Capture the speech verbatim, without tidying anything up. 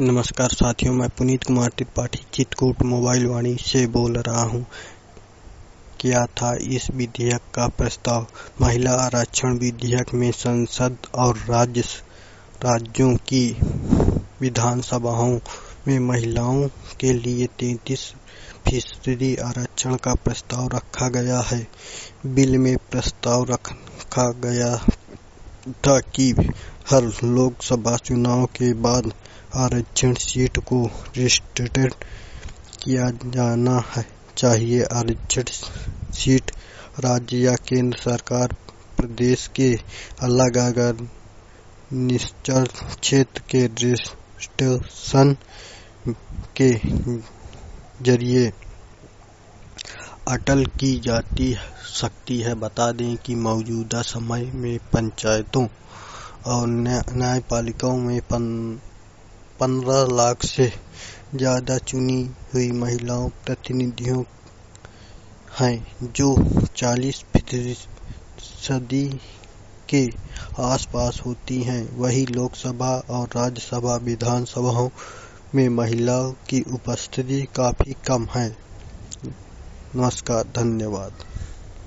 नमस्कार साथियों, मैं पुनीत कुमार त्रिपाठी चित्रकूट मोबाइल वाणी से बोल रहा हूं। क्या था इस विधेयक का प्रस्ताव? महिला आरक्षण विधेयक में संसद और राज्य राज्यों की विधानसभाओं में महिलाओं के लिए तैंतीस फीसदी आरक्षण का प्रस्ताव रखा गया है। बिल में प्रस्ताव रखा गया था कि हर लोकसभा चुनाव के बाद आरक्षण सीट को रिस्ट्रिक्ट किया जाना है चाहिए। आरक्षित सीट राज्य या केंद्र सरकार प्रदेश के अलग अलग निश्चित क्षेत्र के रजिस्ट्रेशन के जरिए अटल की जाती सकती है। बता दें कि मौजूदा समय में पंचायतों और न्यायपालिकाओं में पंद्रह लाख से ज्यादा चुनी हुई महिलाओं प्रतिनिधियों हैं, जो चालीस फीसदी के आसपास होती हैं। वहीं लोकसभा और राज्यसभा विधानसभाओं में महिलाओं की उपस्थिति काफी कम है। नमस्कार, धन्यवाद।